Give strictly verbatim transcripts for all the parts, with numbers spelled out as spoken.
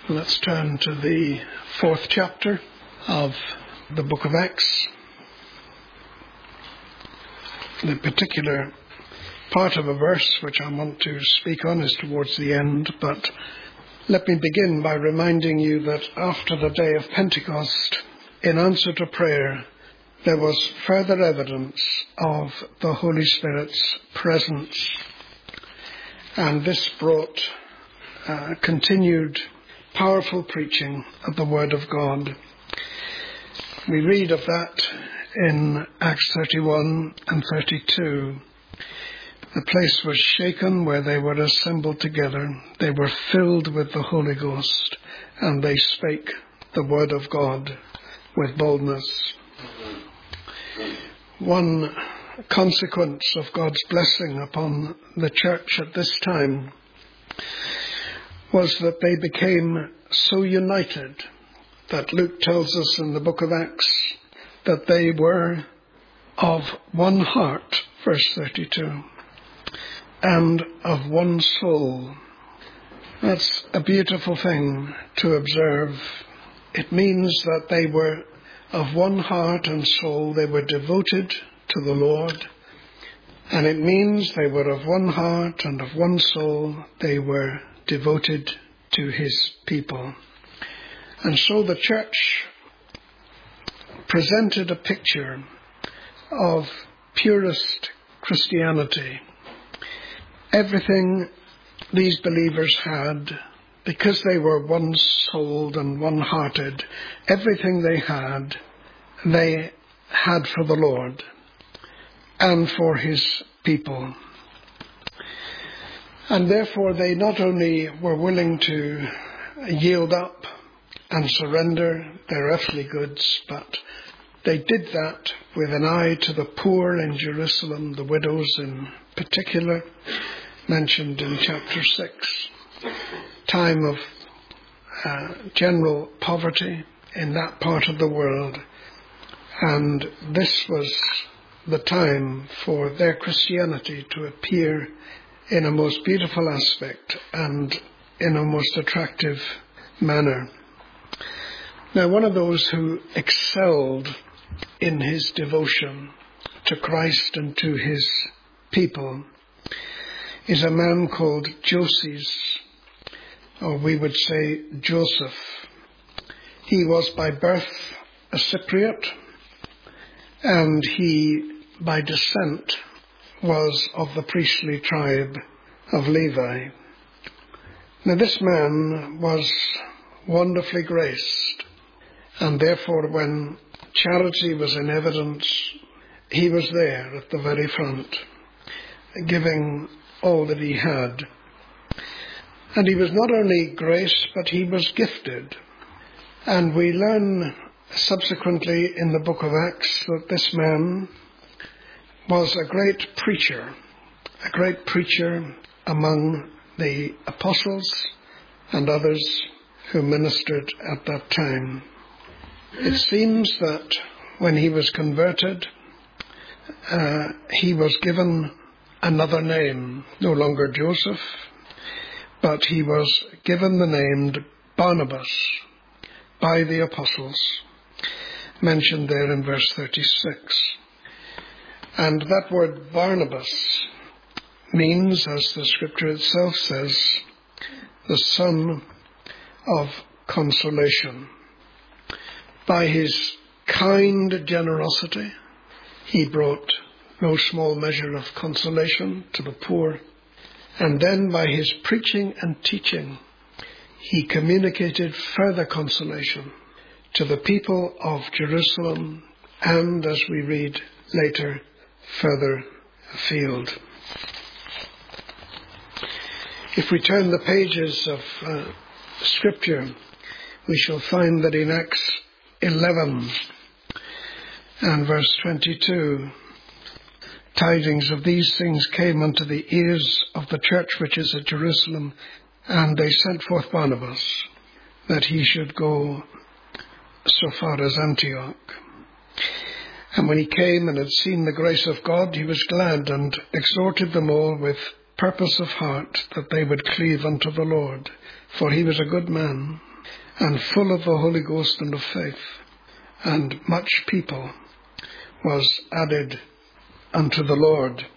Let's turn to the fourth chapter of the book of Acts. The particular part of a verse which I want to speak on is towards the end, but let me begin by reminding you that after the day of Pentecost, in answer to prayer, there was further evidence of the Holy Spirit's presence. And this brought uh, continued powerful preaching of the Word of God. We read of that in Acts thirty-one and thirty-two. The place was shaken where they were assembled together. They were filled with the Holy Ghost, and they spake the Word of God with boldness. One consequence of God's blessing upon the church at this time was that they became so united that Luke tells us in the book of Acts that they were of one heart, verse thirty-two, and of one soul. That's a beautiful thing to observe. It means that they were of one heart and soul. They were devoted to the Lord. And it means they were of one heart and of one soul. They were devoted to his people. And so the church presented a picture of purest Christianity. Everything these believers had, because they were one-souled and one-hearted, everything they had, they had for the Lord and for his people. And therefore they not only were willing to yield up and surrender their earthly goods, but they did that with an eye to the poor in Jerusalem, the widows in particular, mentioned in chapter six. Time of uh, general poverty in that part of the world. And this was the time for their Christianity to appear in a most beautiful aspect and in a most attractive manner. Now, one of those who excelled in his devotion to Christ and to his people is a man called Joses, or we would say Joseph. He was by birth a Cypriot, and he, by descent, was of the priestly tribe of Levi. Now this man was wonderfully graced, and therefore when charity was in evidence, he was there at the very front, giving all that he had. And he was not only graced, but he was gifted. And we learn subsequently in the book of Acts that this man was a great preacher, a great preacher among the apostles and others who ministered at that time. It seems that when he was converted, uh, he was given another name, no longer Joseph, but he was given the name Barnabas by the apostles, mentioned there in verse thirty-six. And that word Barnabas means, as the scripture itself says, the son of consolation. By his kind generosity, he brought no small measure of consolation to the poor. And then by his preaching and teaching, he communicated further consolation to the people of Jerusalem and, as we read later, further afield. If we turn the pages of uh, Scripture, we shall find that in Acts eleven and verse twenty-two, tidings of these things came unto the ears of the church which is at Jerusalem, and they sent forth Barnabas, that he should go so far as Antioch. And when he came and had seen the grace of God, he was glad, and exhorted them all with purpose of heart that they would cleave unto the Lord. For he was a good man, and full of the Holy Ghost and of faith, and much people was added unto the Lord.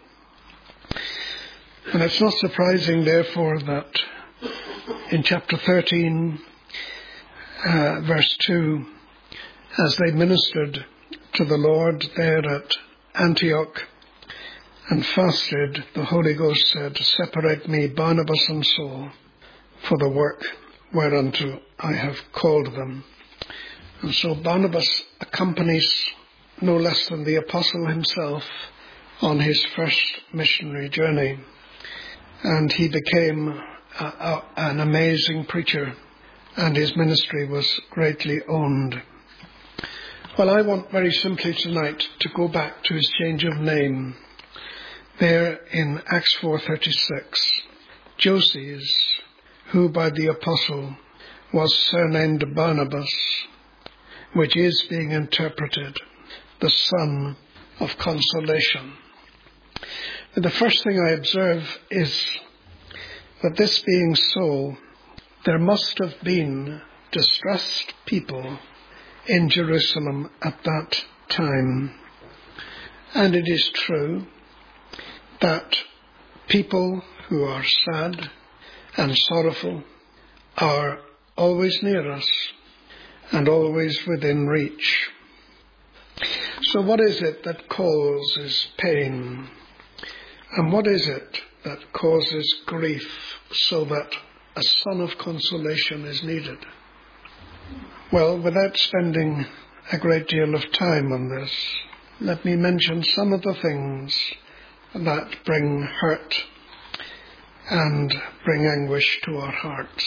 And it's not surprising, therefore, that in chapter thirteen, uh, verse two, as they ministered to the Lord there at Antioch and fasted, the Holy Ghost said, "Separate me, Barnabas and Saul, for the work whereunto I have called them." And so Barnabas accompanies no less than the apostle himself on his first missionary journey. And he became a, a, an amazing preacher, and his ministry was greatly owned. Well, I want very simply tonight to go back to his change of name. There in Acts four thirty-six, Joses, who by the apostle was surnamed Barnabas, which is being interpreted the son of consolation. And the first thing I observe is that this being so, there must have been distressed people in Jerusalem at that time. And it is true that people who are sad and sorrowful are always near us and always within reach. So what is it that causes pain? And what is it that causes grief so that a son of consolation is needed? Well, without spending a great deal of time on this, let me mention some of the things that bring hurt and bring anguish to our hearts.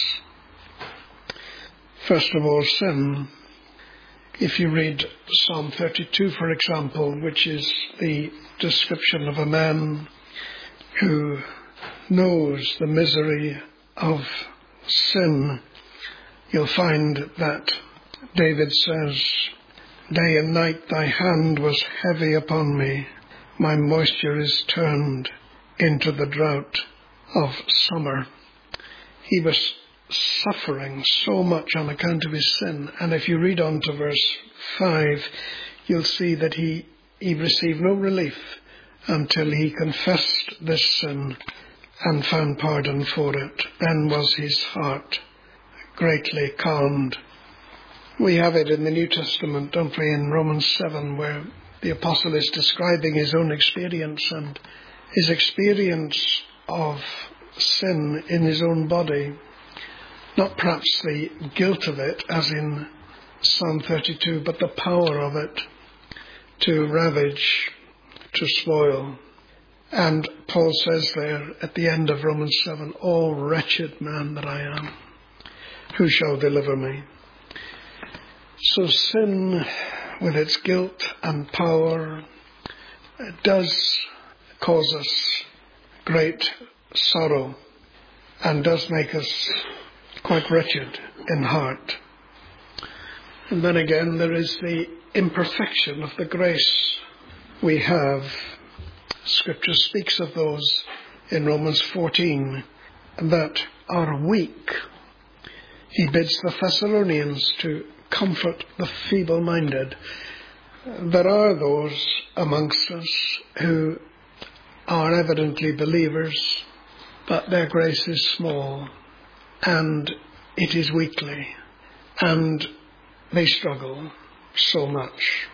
First of all, sin. If you read Psalm thirty-two, for example, which is the description of a man who knows the misery of sin, you'll find that David says, "Day and night thy hand was heavy upon me. My moisture is turned into the drought of summer." He was suffering so much on account of his sin. And if you read on to verse five, you'll see that he, he received no relief until he confessed this sin and found pardon for it. Then was his heart greatly calmed. We have it in the New Testament, don't we, in Romans seven, where the apostle is describing his own experience and his experience of sin in his own body. Not perhaps the guilt of it, as in Psalm thirty-two, but the power of it to ravage, to spoil. And Paul says there at the end of Romans seven, "O wretched man that I am, who shall deliver me?" So sin, with its guilt and power, does cause us great sorrow and does make us quite wretched in heart. And then again, there is the imperfection of the grace we have. Scripture speaks of those in Romans fourteen that are weak. He bids the Thessalonians to comfort the feeble-minded. There are those amongst us who are evidently believers, but their grace is small and it is weakly, and they struggle so much.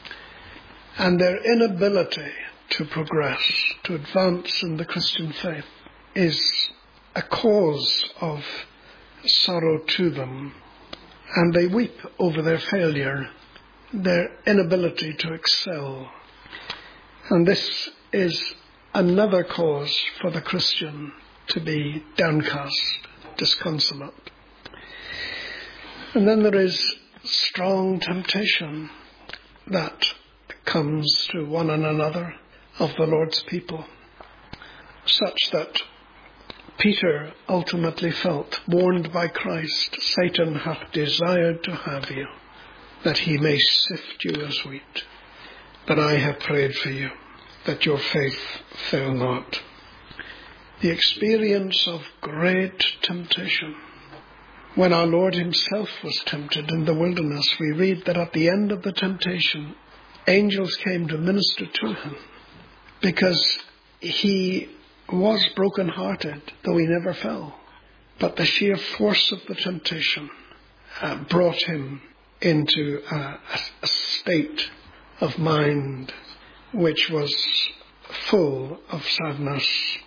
And their inability to progress, to advance in the Christian faith, is a cause of sorrow to them. And they weep over their failure, their inability to excel. And this is another cause for the Christian to be downcast, disconsolate. And then there is strong temptation that comes to one and another of the Lord's people, such that Peter ultimately felt, warned by Christ, "Satan hath desired to have you, that he may sift you as wheat. But I have prayed for you, that your faith fail not." The experience of great temptation When our Lord himself was tempted in the wilderness, we read that at the end of the temptation, angels came to minister to him because he was broken-hearted, though he never fell. But the sheer force of the temptation uh, brought him into a, a, a state of mind which was full of sadness.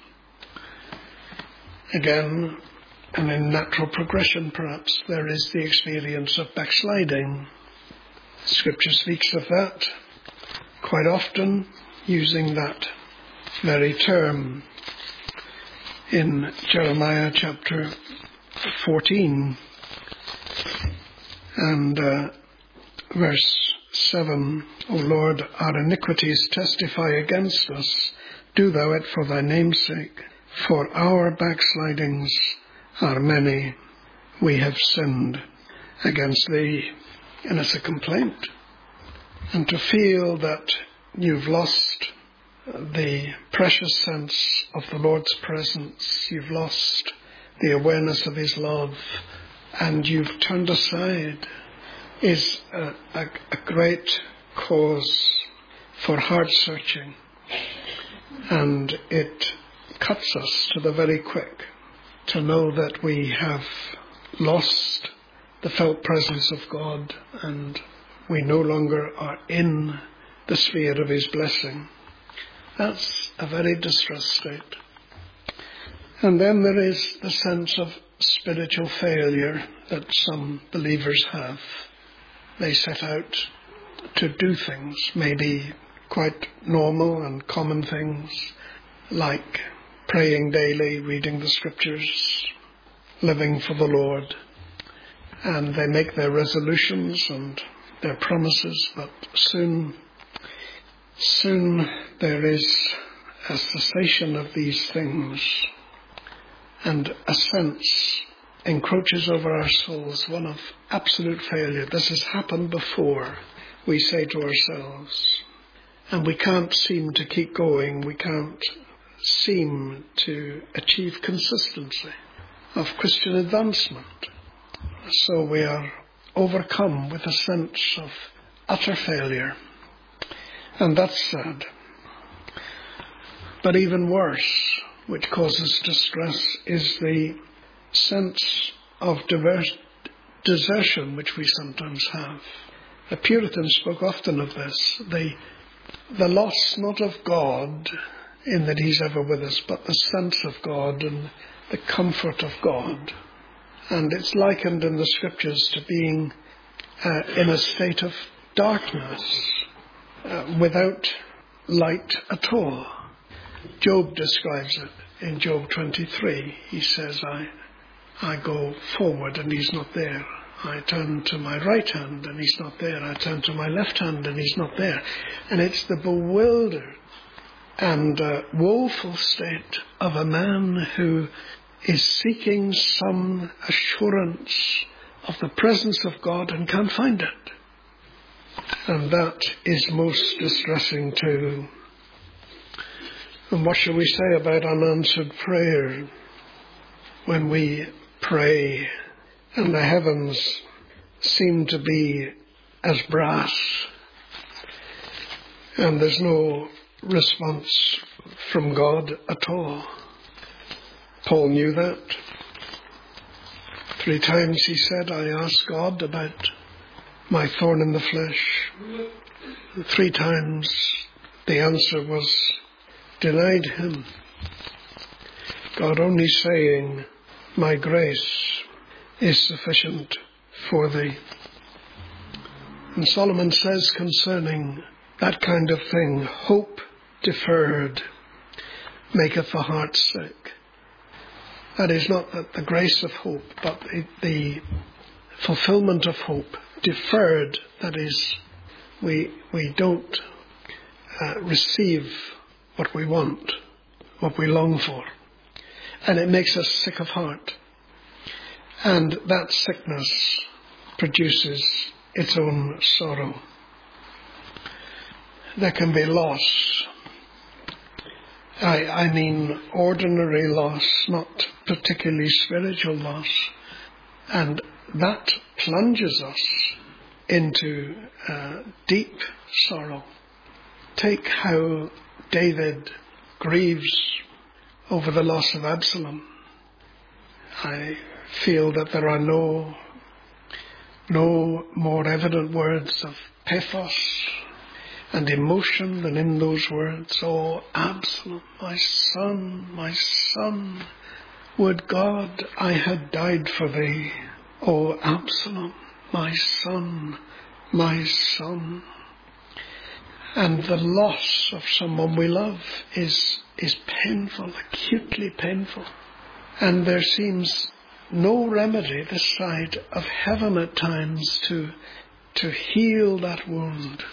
Again, and in natural progression perhaps, there is the experience of backsliding. Scripture speaks of that quite often, using that very term in Jeremiah chapter fourteen and uh, verse seven. O Lord, our iniquities testify against us. Do thou it for thy name's sake. For our backslidings are many. We have sinned against thee. And it's a complaint. And to feel that you've lost the precious sense of the Lord's presence, you've lost the awareness of his love, and you've turned aside, is a, a, a great cause for heart searching. And it cuts us to the very quick to know that we have lost the felt presence of God and we no longer are in the sphere of his blessing. That's a very distressed state. And then there is the sense of spiritual failure that some believers have. They set out to do things, maybe quite normal and common things, like praying daily, reading the scriptures, living for the Lord. And they make their resolutions and their promises, but soon, soon there is a cessation of these things, and a sense encroaches over our souls, one of absolute failure. This has happened before, we say to ourselves, and we can't seem to keep going. We can't seem to achieve consistency of Christian advancement. So we are overcome with a sense of utter failure. And that's sad. But even worse, which causes distress, is the sense of diver- desertion which we sometimes have. The Puritans spoke often of this, the, the loss not of God in that he's ever with us, but the sense of God and the comfort of God. And it's likened in the scriptures to being uh, in a state of darkness, uh, without light at all. Job describes it in Job twenty-three. He says, I, I go forward and he's not there. I turn to my right hand and he's not there. I turn to my left hand and he's not there. And it's the bewildered and uh, woeful state of a man who is seeking some assurance of the presence of God and can't find it. And that is most distressing too. And what shall we say about unanswered prayer? When we pray and the heavens seem to be as brass and there's no response from God at all. Paul knew that. Three times he said, I asked God about my thorn in the flesh. Three times the answer was denied him. God only saying, my grace is sufficient for thee. And Solomon says concerning that kind of thing, hope deferred maketh the heart sick. That is not that the grace of hope, but the, the fulfillment of hope deferred. That is, we we don't uh, receive what we want, what we long for, and it makes us sick of heart. And that sickness produces its own sorrow. There can be loss. I, I mean ordinary loss, not particularly spiritual loss. And that plunges us into uh, deep sorrow. Take how David grieves over the loss of Absalom. I feel that there are no, no more evident words of pathos and emotion than in those words. Oh, Absalom, my son, my son, would God I had died for thee. Oh, Absalom, my son, my son. And the loss of someone we love is, is painful, acutely painful. And there seems no remedy this side of heaven at times to, to heal that wound.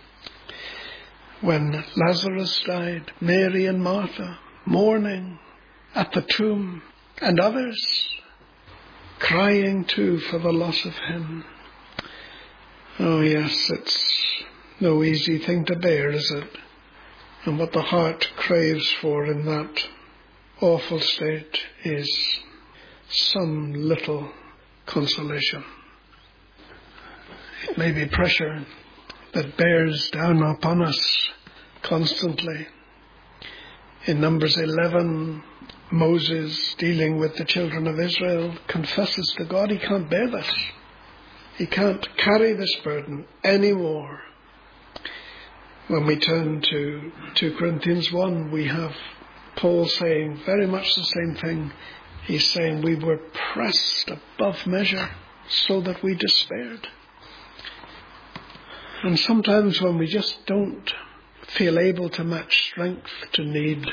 When Lazarus died, Mary and Martha mourning at the tomb, and others crying too for the loss of him. Oh yes, it's no easy thing to bear, is it? And what the heart craves for in that awful state is some little consolation. It may be pressure that bears down upon us constantly. In Numbers eleven, Moses, dealing with the children of Israel, confesses to God he can't bear this. He can't carry this burden anymore. When we turn to two Corinthians one, we have Paul saying very much the same thing. He's saying we were pressed above measure so that we despaired. And sometimes when we just don't feel able to match strength to need,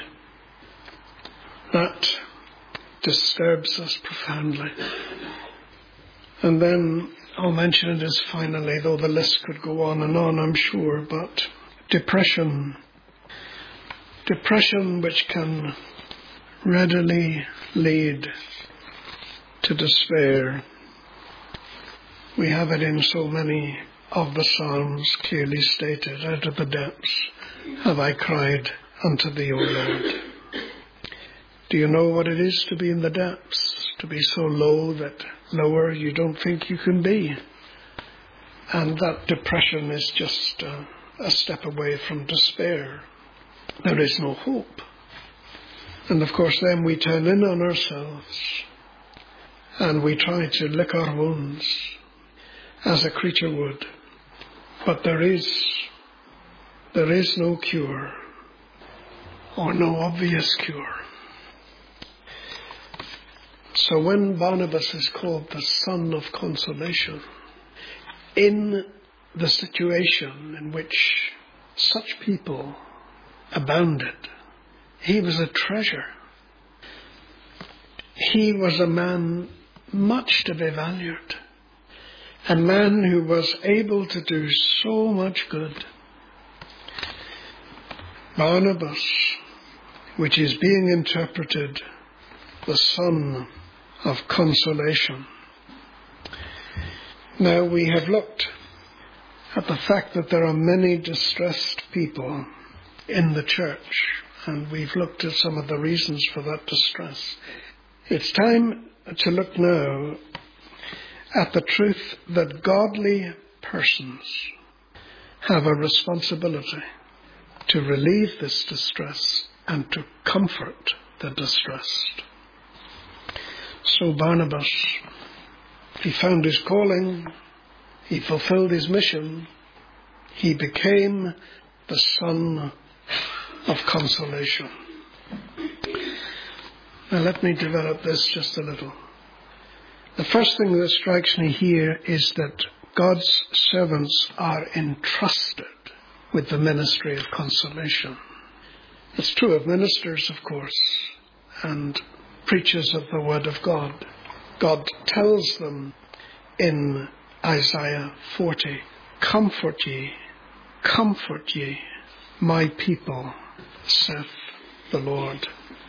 that disturbs us profoundly. And then I'll mention it as finally, though the list could go on and on, I'm sure, but depression. Depression which can readily lead to despair. We have it in so many of the Psalms clearly stated, out of the depths have I cried unto thee, O Lord. Do you know what it is to be in the depths? To be so low that lower you don't think you can be. And that depression is just uh, a step away from despair. There is no hope. And of course then we turn in on ourselves and we try to lick our wounds as a creature would. But there is, there is no cure or no obvious cure. So when Barnabas is called the son of consolation, in the situation in which such people abounded, he was a treasure. He was a man much to be valued. A man who was able to do so much good. Barnabas, which is being interpreted the son of consolation. Now we have looked at the fact that there are many distressed people in the church, and we've looked at some of the reasons for that distress. It's time to look now at the truth that godly persons have a responsibility to relieve this distress and to comfort the distressed. So Barnabas, he found his calling, he fulfilled his mission, he became the son of consolation. Now let me develop this just a little. The first thing that strikes me here is that God's servants are entrusted with the ministry of consolation. It's true of ministers, of course, and preachers of the Word of God. God tells them in Isaiah forty, comfort ye, comfort ye, my people, saith the Lord.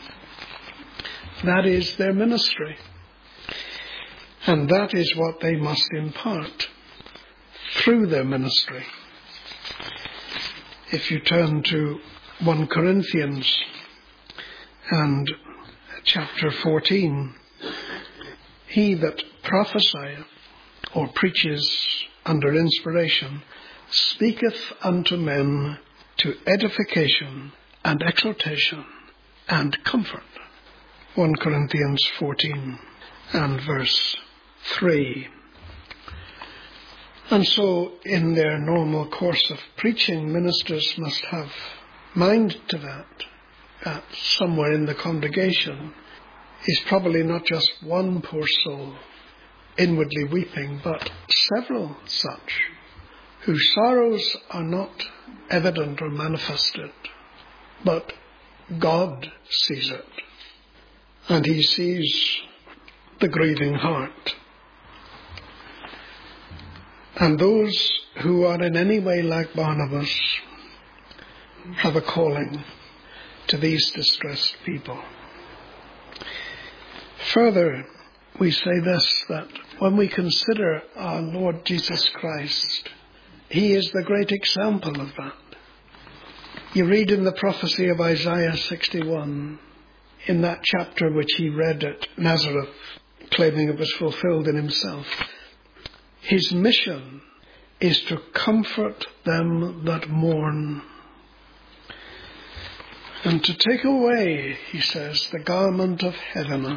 That is their ministry. And that is what they must impart through their ministry. If you turn to First Corinthians and chapter fourteen, he that prophesieth or preaches under inspiration speaketh unto men to edification and exhortation and comfort. First Corinthians fourteen and verse three. And so in their normal course of preaching, ministers must have mind to that, that somewhere in the congregation is probably not just one poor soul inwardly weeping, but several such whose sorrows are not evident or manifested, but God sees it, and he sees the grieving heart. And those who are in any way like Barnabas have a calling to these distressed people. Further, we say this, that when we consider our Lord Jesus Christ, he is the great example of that. You read in the prophecy of Isaiah sixty-one, in that chapter which he read at Nazareth, claiming it was fulfilled in himself, his mission is to comfort them that mourn, and to take away, he says, the garment of heaviness,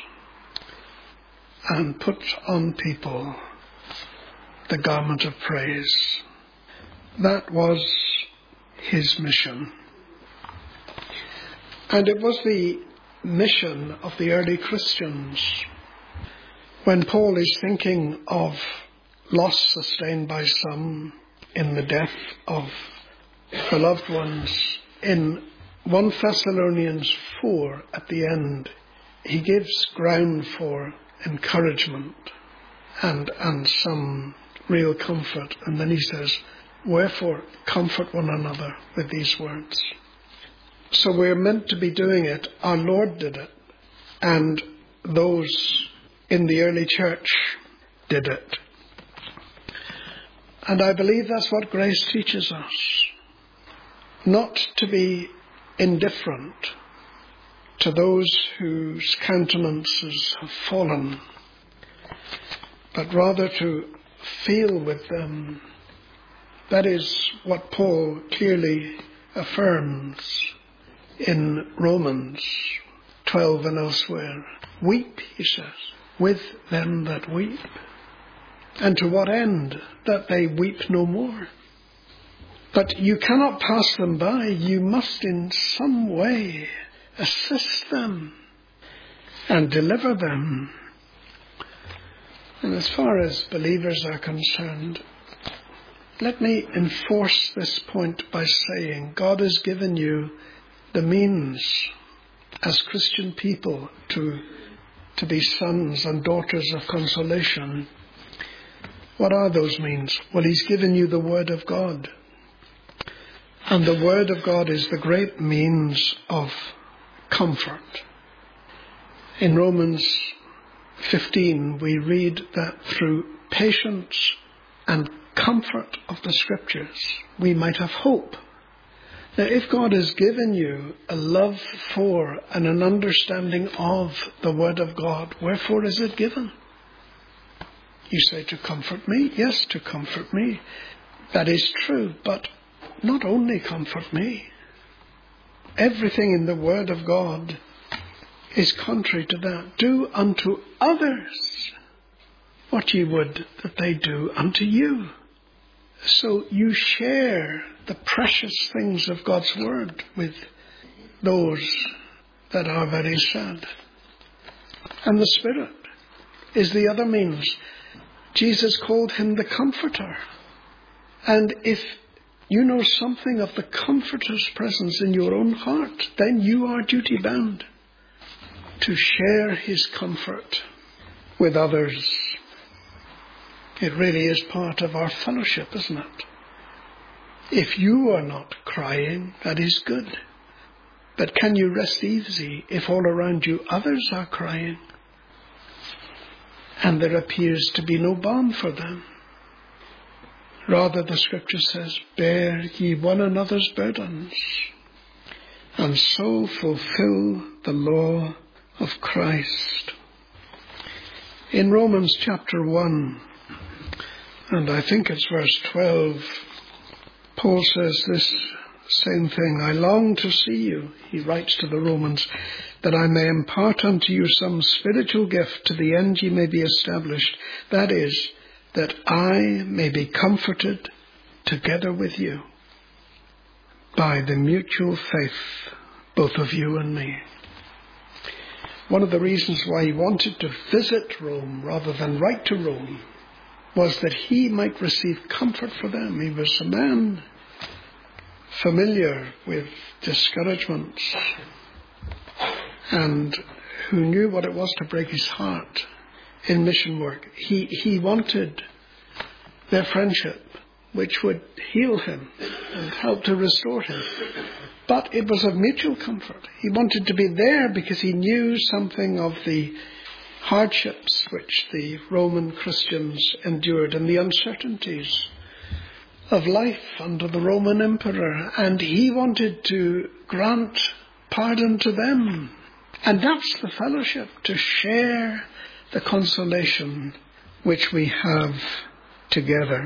and put on people the garment of praise. That was his mission. And it was the mission of the early Christians. When Paul is thinking of loss sustained by some in the death of beloved ones, in First Thessalonians four at the end, he gives ground for encouragement and, and some real comfort. And then he says, wherefore comfort one another with these words. So we're meant to be doing it. Our Lord did it. And those in the early church did it. And I believe that's what grace teaches us. Not to be indifferent to those whose countenances have fallen, but rather to feel with them. That is what Paul clearly affirms in Romans twelve and elsewhere. Weep, he says, with them that weep. And to what end? That they weep no more. But you cannot pass them by. You must in some way assist them and deliver them. And as far as believers are concerned, let me enforce this point by saying God has given you the means as Christian people to, to be sons and daughters of consolation. What are those means? Well, he's given you the Word of God. And the Word of God is the great means of comfort. In Romans fifteen, we read that through patience and comfort of the Scriptures, we might have hope. Now, if God has given you a love for and an understanding of the Word of God, wherefore is it given? You say, to comfort me? Yes, to comfort me. That is true, but not only comfort me. Everything in the Word of God is contrary to that. Do unto others what ye would that they do unto you. So you share the precious things of God's Word with those that are very sad. And the Spirit is the other means. Jesus called him the Comforter. And if you know something of the Comforter's presence in your own heart, then you are duty bound to share his comfort with others. It really is part of our fellowship, isn't it? If you are not crying, that is good. But can you rest easy if all around you others are crying? And there appears to be no balm for them. Rather, the Scripture says, bear ye one another's burdens, and so fulfill the law of Christ. In Romans chapter one, and I think it's verse twelve, Paul says this same thing. I long to see you, he writes to the Romans, that I may impart unto you some spiritual gift to the end ye may be established. That is, that I may be comforted together with you by the mutual faith, both of you and me. One of the reasons why he wanted to visit Rome rather than write to Rome was that he might receive comfort for them. He was a man familiar with discouragements and who knew what it was to break his heart in mission work. He, he wanted their friendship, which would heal him and help to restore him. But it was of mutual comfort. He wanted to be there because he knew something of the hardships which the Roman Christians endured and the uncertainties of life under the Roman emperor. And he wanted to grant pardon to them. And that's the fellowship, to share the consolation which we have together.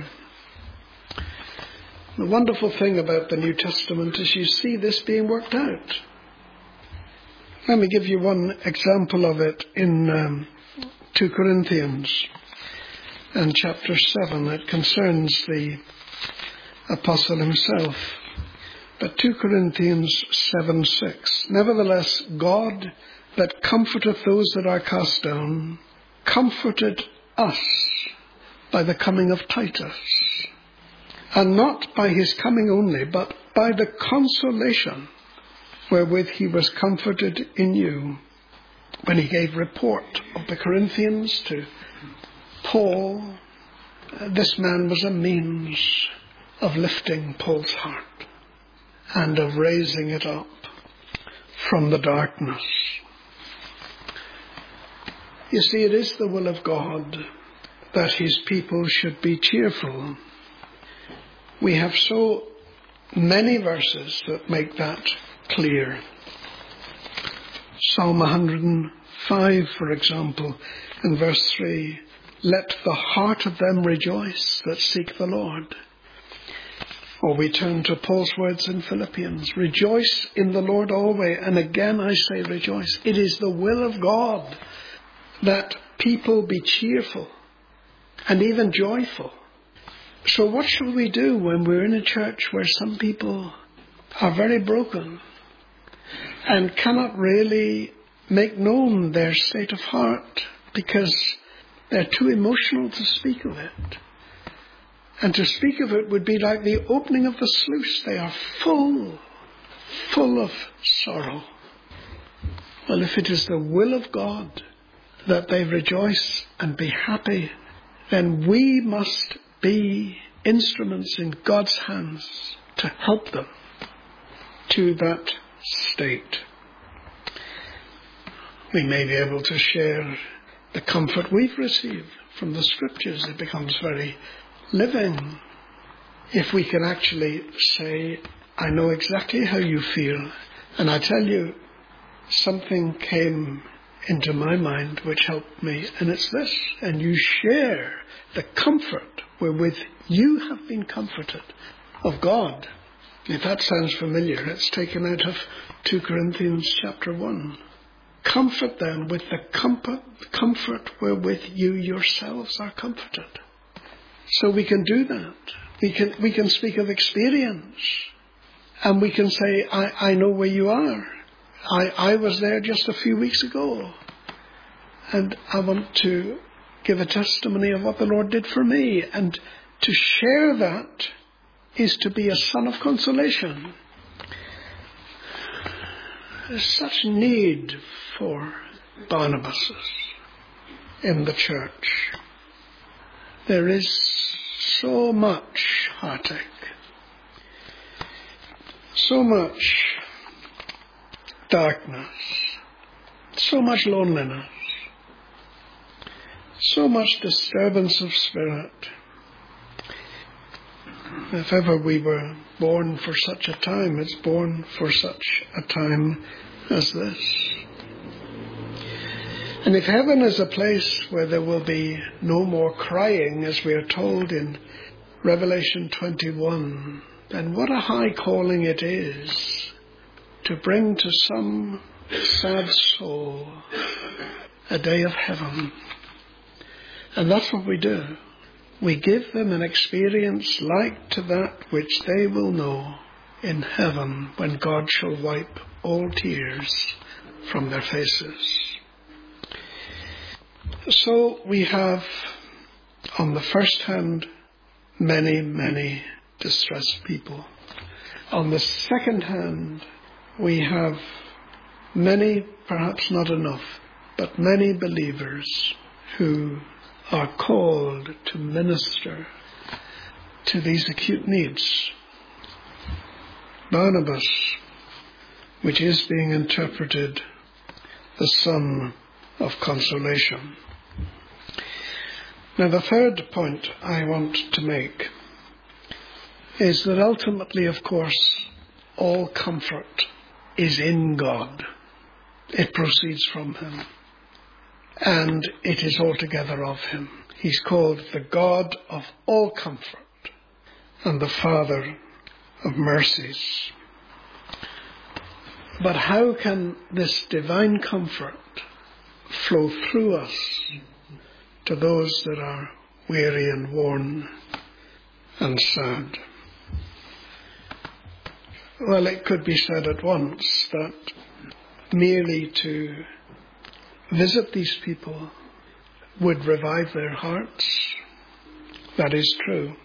The wonderful thing about the New Testament is you see this being worked out. Let me give you one example of it in um, two Corinthians and chapter seven. It concerns the apostle himself. But two Corinthians seven six. Nevertheless, God that comforteth those that are cast down, comforted us by the coming of Titus. And not by his coming only, but by the consolation wherewith he was comforted in you, when he gave report of the Corinthians to Paul. This man was a means of lifting Paul's heart and of raising it up from the darkness. You see, it is the will of God that his people should be cheerful. We have so many verses that make that clear. Psalm one hundred five, for example, in verse three, let the heart of them rejoice that seek the Lord. Or we turn to Paul's words in Philippians, rejoice in the Lord always, and again I say rejoice. It is the will of God that people be cheerful and even joyful. So what shall we do when we're in a church where some people are very broken and cannot really make known their state of heart because they're too emotional to speak of it? And to speak of it would be like the opening of the sluice. They are full, full of sorrow. Well, if it is the will of God that they rejoice and be happy, then we must be instruments in God's hands to help them to that state. We may be able to share the comfort we've received from the Scriptures. It becomes very living if we can actually say, I know exactly how you feel, and I tell you, something came into my mind which helped me, and it's this, and you share the comfort wherewith you have been comforted of God. If that sounds familiar, it's taken out of two Corinthians chapter one. Comfort them with the comfort, comfort wherewith you yourselves are comforted. So we can do that. We can we can speak of experience, and we can say, I, I know where you are. I, I was there just a few weeks ago, and I want to give a testimony of what the Lord did for me. And to share that is to be a son of consolation. There's such need for Barnabases in the church. There is so much heartache, so much darkness, so much loneliness, so much disturbance of spirit. If ever we were born for such a time, it's born for such a time as this. And if heaven is a place where there will be no more crying, as we are told in Revelation twenty-one, then what a high calling it is to bring to some sad soul a day of heaven. And that's what we do. We give them an experience like to that which they will know in heaven when God shall wipe all tears from their faces. So we have, on the first hand, many, many distressed people. On the second hand, we have many, perhaps not enough, but many believers who are called to minister to these acute needs. Barnabas, which is being interpreted the son of consolation. Now, the third point I want to make is that ultimately, of course, all comfort is in God. It proceeds from him. And it is altogether of him. He's called the God of all comfort and the Father of mercies. But how can this divine comfort flow through us to those that are weary and worn and sad? Well, it could be said at once that merely to visit these people would revive their hearts. That is true.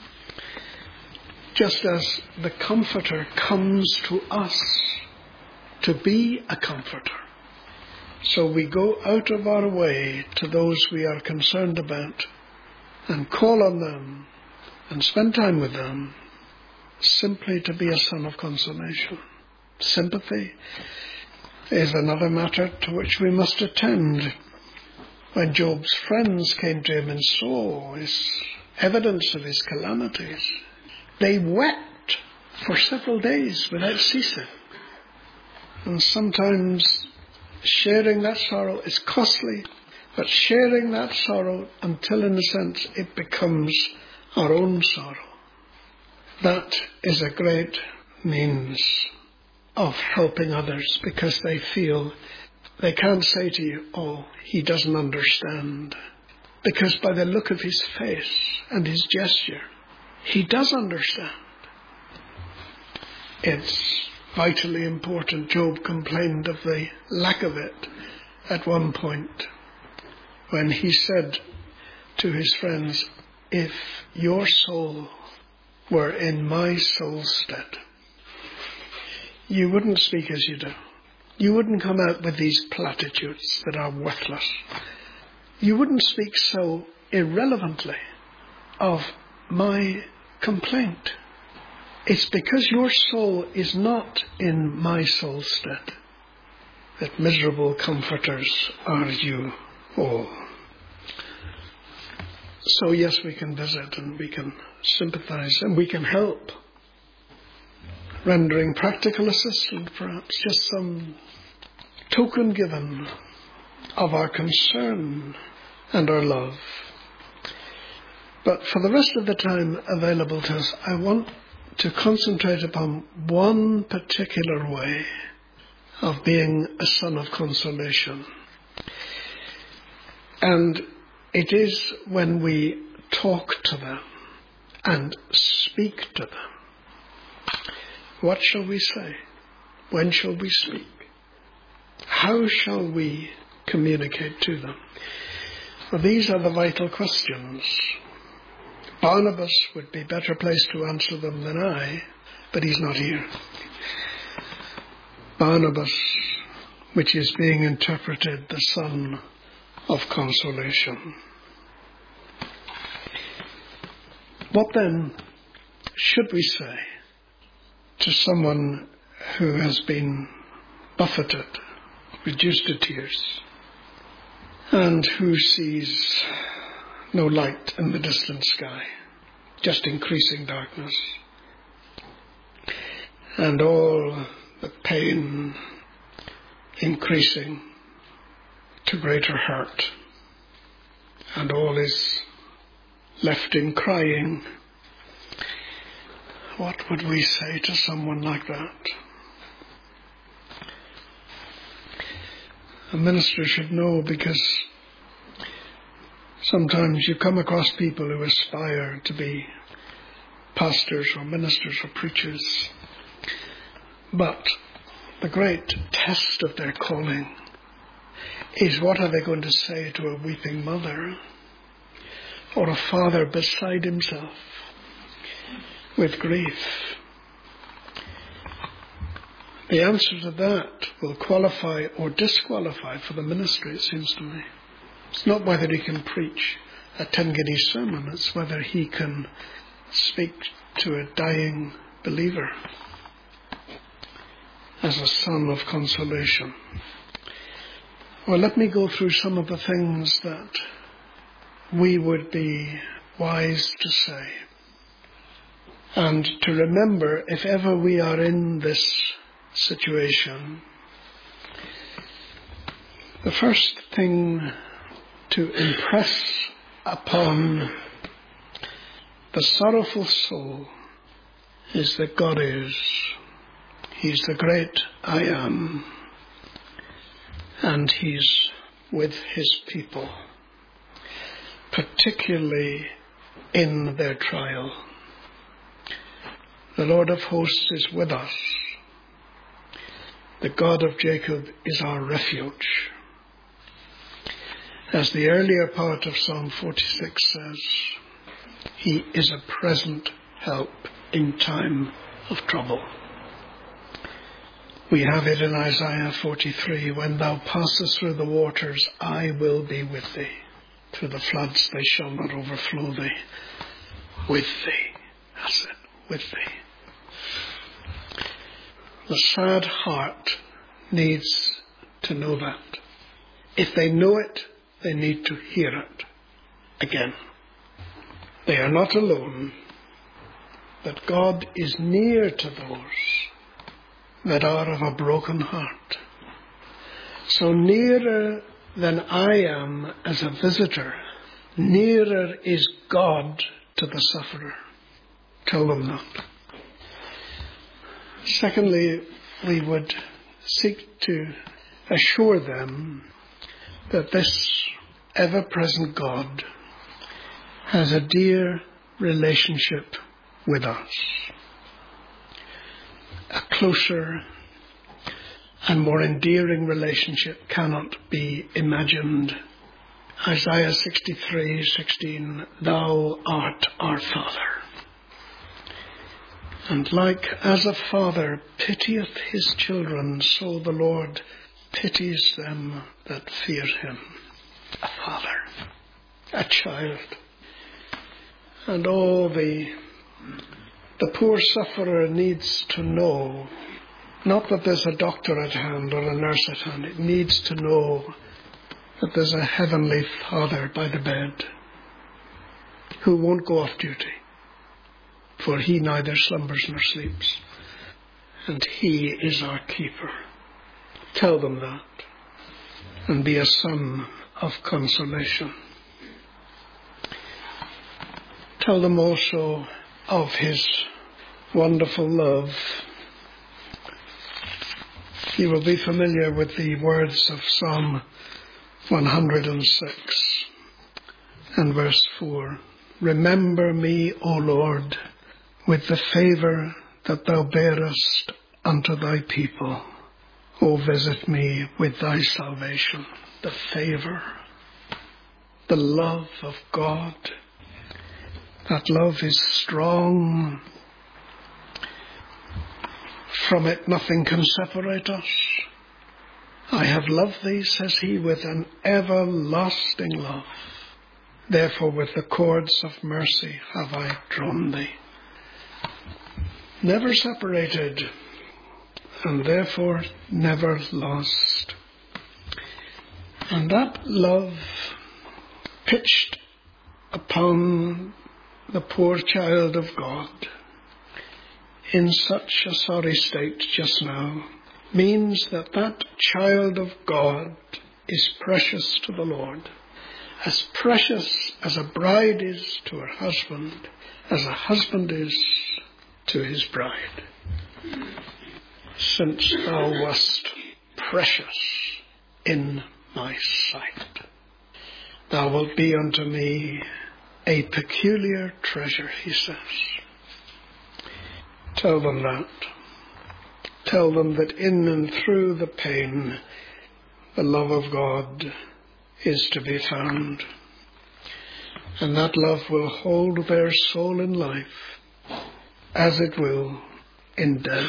Just as the Comforter comes to us to be a comforter, so we go out of our way to those we are concerned about and call on them and spend time with them simply to be a son of consolation. Sympathy is another matter to which we must attend. When Job's friends came to him and saw his evidence of his calamities, they wept for several days without ceasing. And sometimes sharing that sorrow is costly, but sharing that sorrow until, in a sense, it becomes our own sorrow, that is a great means of helping others, because they feel they can't say to you, oh, he doesn't understand. Because by the look of his face and his gesture, he does understand. It's vitally important. Job complained of the lack of it at one point when he said to his friends, if your soul were in my soul's stead, you wouldn't speak as you do. You wouldn't come out with these platitudes that are worthless. You wouldn't speak so irrelevantly of my complaint. It's because your soul is not in my soul's stead that miserable comforters are you all. So yes, we can visit and we can sympathize and we can help, rendering practical assistance, perhaps just some token given of our concern and our love. But for the rest of the time available to us, I want to concentrate upon one particular way of being a son of consolation. And it is when we talk to them and speak to them. What shall we say? When shall we speak? How shall we communicate to them? Well, these are the vital questions. Barnabas would be better placed to answer them than I, but he's not here. Barnabas, which is being interpreted the son of consolation. What then should we say to someone who has been buffeted, reduced to tears, and who sees no light in the distant sky, just increasing darkness, and all the pain increasing, to greater hurt, and all is left in crying. What would we say to someone like that? A minister should know, because sometimes you come across people who aspire to be pastors or ministers or preachers, but the great test of their calling is, what are they going to say to a weeping mother or a father beside himself with grief? The answer to that will qualify or disqualify for the ministry, it seems to me. It's not whether he can preach a ten-guinea sermon, it's whether he can speak to a dying believer as a son of consolation. Well, let me go through some of the things that we would be wise to say. And to remember, if ever we are in this situation, the first thing to impress upon the sorrowful soul is that God is. He's the great I am, and He's with His people, particularly in their trial. The Lord of hosts is with us. The God of Jacob is our refuge. As the earlier part of Psalm forty-six says, He is a present help in time of trouble. We have it in Isaiah forty-three, when thou passest through the waters, I will be with thee. Through the floods they shall not overflow thee. With thee. That's it. With thee. The sad heart needs to know that. If they know it, they need to hear it again. They are not alone, but God is near to those that are of a broken heart. So nearer than I am as a visitor, nearer is God to the sufferer. Tell them that. Secondly, we would seek to assure them that this ever-present God has a dear relationship with us. A closer and more endearing relationship cannot be imagined. Isaiah sixty-three sixteen, thou art our Father. And like as a father pitieth his children, so the Lord pities them that fear him. A father, a child. And oh, the, the poor sufferer needs to know, not that there's a doctor at hand or a nurse at hand, it needs to know that there's a heavenly Father by the bed who won't go off duty, for He neither slumbers nor sleeps, and He is our keeper. Tell them that, and be a son of consolation. Tell them also of His wonderful love. You will be familiar with the words of Psalm one hundred six and verse four. Remember me, O Lord, with the favour that thou bearest unto thy people. O visit me with thy salvation. The favour, the love of God. That love is strong. From it nothing can separate us. I have loved thee, says he, with an everlasting love. Therefore with the cords of mercy have I drawn thee. Never separated, and therefore never lost. And that love pitched upon the poor child of God in such a sorry state just now means that that child of God is precious to the Lord, as precious as a bride is to her husband, as a husband is to his bride. Since thou wast precious in my sight, thou wilt be unto me a peculiar treasure, he says. Tell them that. Tell them that in and through the pain, the love of God is to be found. And that love will hold their soul in life, as it will in death.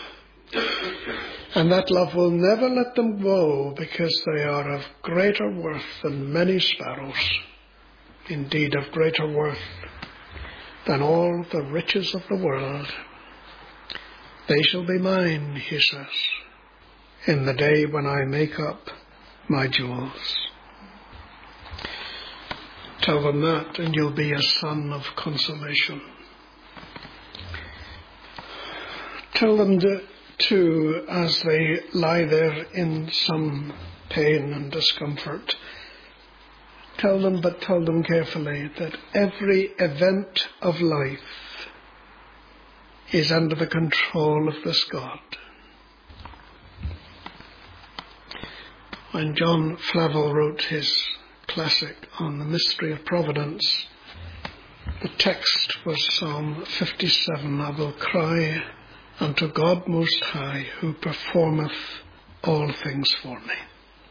And that love will never let them go, because they are of greater worth than many sparrows, indeed of greater worth than all the riches of the world. They shall be mine, he says, in the day when I make up my jewels. Tell them that, and you'll be a son of consolation. Tell them that, too, as they lie there in some pain and discomfort, tell them, but tell them carefully, that every event of life is under the control of this God. When John Flavel wrote his classic on the mystery of providence, the text was Psalm fifty-seven, I will cry unto God Most High, who performeth all things for me.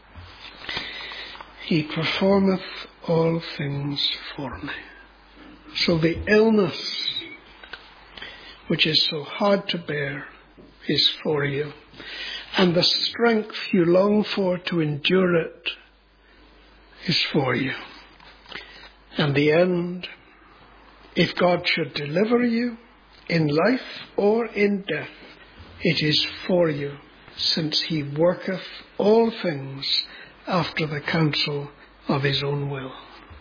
He performeth all things for me. So the illness, which is so hard to bear, is for you. And the strength you long for to endure it is for you. And the end, if God should deliver you in life or in death, it is for you, since he worketh all things after the counsel of his own will.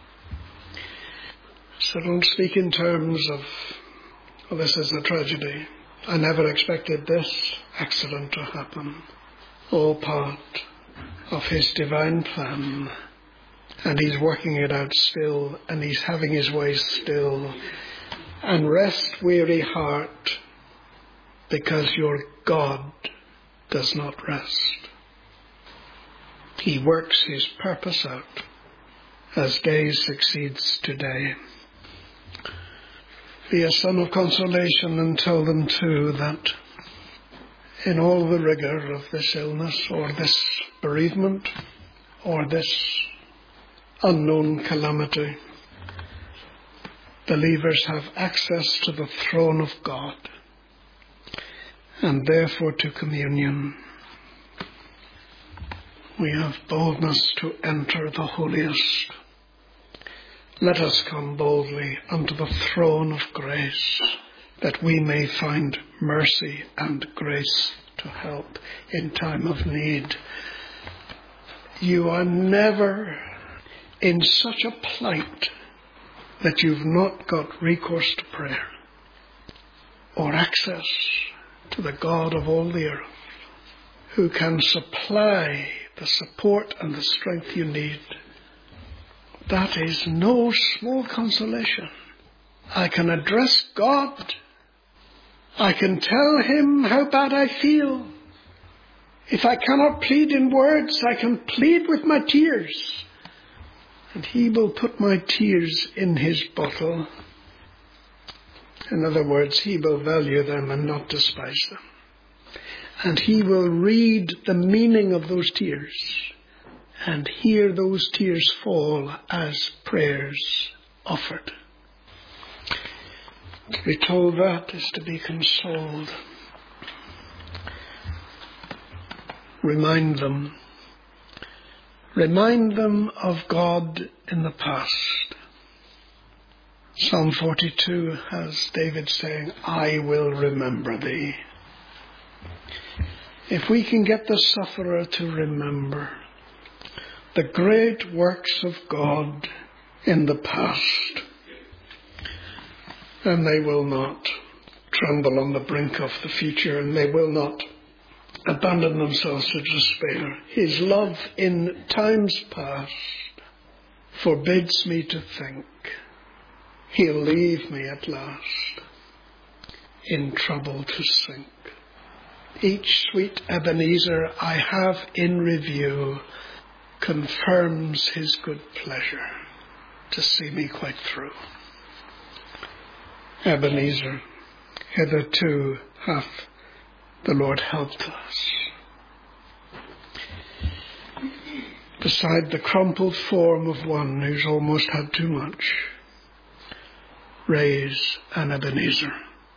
So don't speak in terms of, well, this is a tragedy. I never expected this accident to happen. All part of his divine plan. And he's working it out still, and he's having his way still. And rest, weary heart, because your God does not rest. He works his purpose out as day succeeds to day. Be a son of consolation, and tell them too that in all the rigour of this illness or this bereavement or this unknown calamity, believers have access to the throne of God, and therefore to communion. We have boldness to enter the holiest. Let us come boldly unto the throne of grace, that we may find mercy and grace to help in time of need. You are never in such a plight that you've not got recourse to prayer or access to the God of all the earth, who can supply the support and the strength you need. That is no small consolation. I can address God. I can tell him how bad I feel. If I cannot plead in words, I can plead with my tears. And he will put my tears in his bottle. In other words, he will value them and not despise them. And he will read the meaning of those tears and hear those tears fall as prayers offered. To be told that is to be consoled. Remind them. Remind them of God in the past. Psalm forty-two has David saying, I will remember thee. If we can get the sufferer to remember the great works of God in the past, then they will not tremble on the brink of the future, and they will not abandon themselves to despair. His love in times past forbids me to think he'll leave me at last in trouble to sink. Each sweet Ebenezer I have in review confirms his good pleasure to see me quite through. Ebenezer, hitherto hath the Lord helped us. Beside the crumpled form of one who's almost had too much, raise an Ebenezer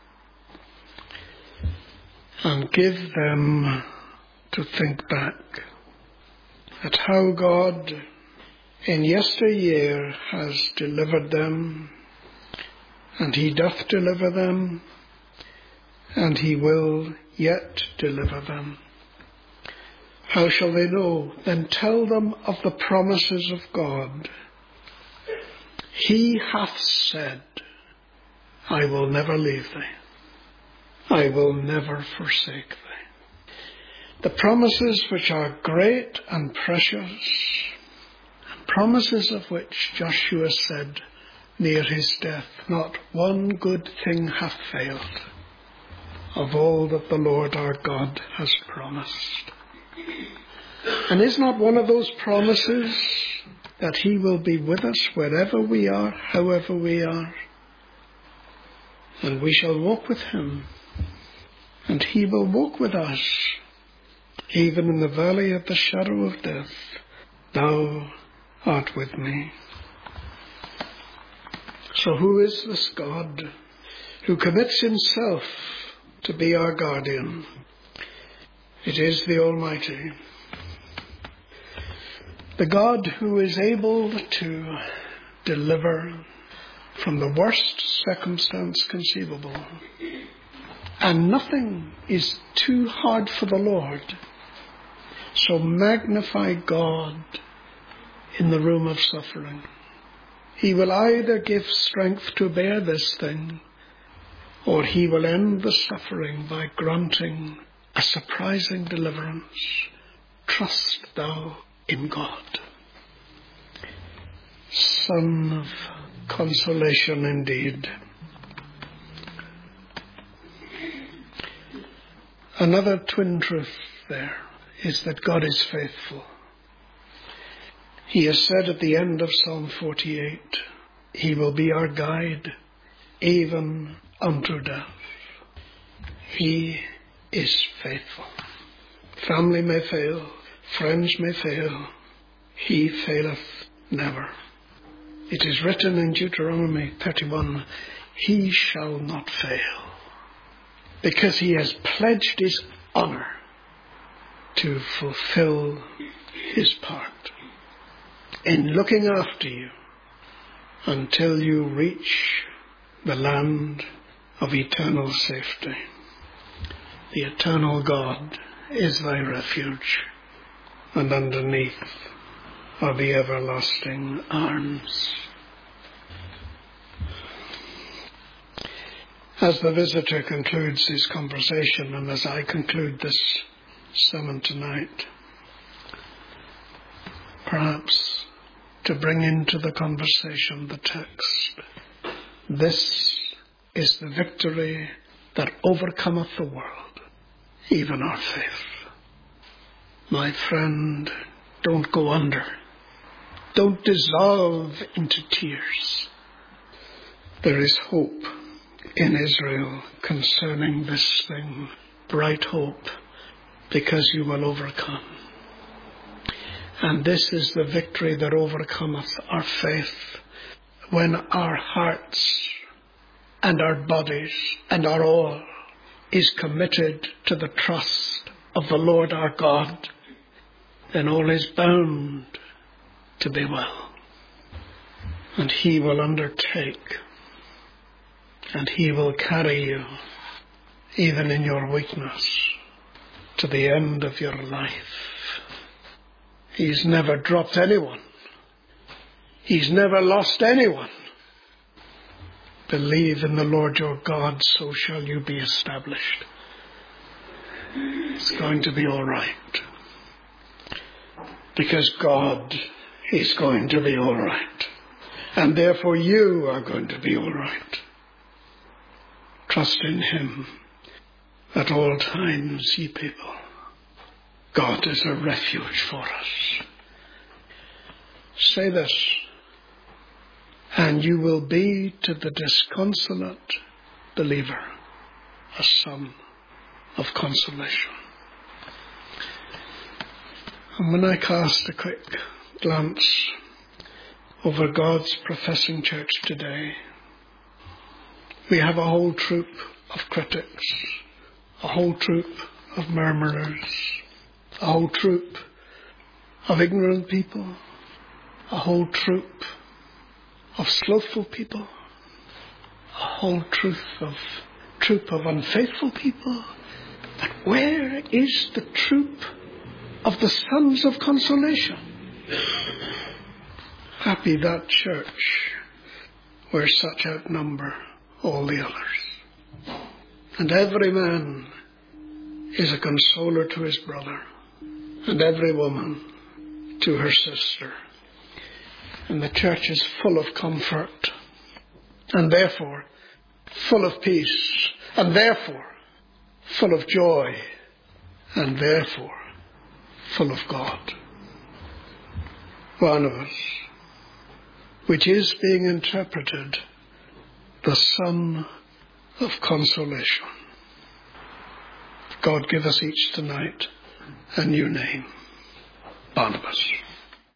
and give them to think back at how God in yesteryear has delivered them, and he doth deliver them, and he will yet deliver them. How shall they know? Then tell them of the promises of God. He hath said, I will never leave thee. I will never forsake thee. The promises which are great and precious, and promises of which Joshua said near his death, not one good thing hath failed of all that the Lord our God has promised. And is not one of those promises that he will be with us wherever we are, however we are, and we shall walk with him, and he will walk with us, even in the valley of the shadow of death, thou art with me. So who is this God who commits himself to be our guardian? It is the Almighty, the God who is able to deliver from the worst circumstance conceivable. And nothing is too hard for the Lord. So magnify God in the room of suffering. He will either give strength to bear this thing, or he will end the suffering by granting a surprising deliverance. Trust thou in God. Son of consolation indeed. Another twin truth there is that God is faithful. He has said at the end of Psalm forty-eight, he will be our guide even unto death. He is faithful. Family may fail, friends may fail, he faileth never. It is written in Deuteronomy thirty-one, he shall not fail, because he has pledged his honour to fulfill his part in looking after you until you reach the land of eternal safety. The eternal God is thy refuge, and underneath are the everlasting arms. As the visitor concludes his conversation, and as I conclude this sermon tonight, perhaps to bring into the conversation the text, this is the victory that overcometh the world, even our faith. My friend, don't go under. Don't dissolve into tears. There is hope in Israel concerning this thing, bright hope, because you will overcome. And this is the victory that overcometh our faith, when our hearts and our bodies and our all is committed to the trust of the Lord our God, then all is bound to be well. And he will undertake, and he will carry you, even in your weakness, to the end of your life. He's never dropped anyone. He's never lost anyone. Believe in the Lord your God, so shall you be established. It's going to be all right. Because God is going to be all right. And therefore you are going to be all right. Trust in him at all times, ye people. God is a refuge for us. Say this, and you will be to the disconsolate believer a sum of consolation. And when I cast a quick glance over God's professing church today, we have a whole troop of critics, a whole troop of murmurers, a whole troop of ignorant people, a whole troop of slothful people, a whole troop of troop of unfaithful people. But where is the troop of the sons of consolation? Happy that church where such outnumber all the others. And every man is a consoler to his brother, and every woman to her sister. And the church is full of comfort, and therefore full of peace, and therefore full of joy, and therefore full of God. Barnabas, which is being interpreted the son of consolation. God give us each tonight a new name, Barnabas.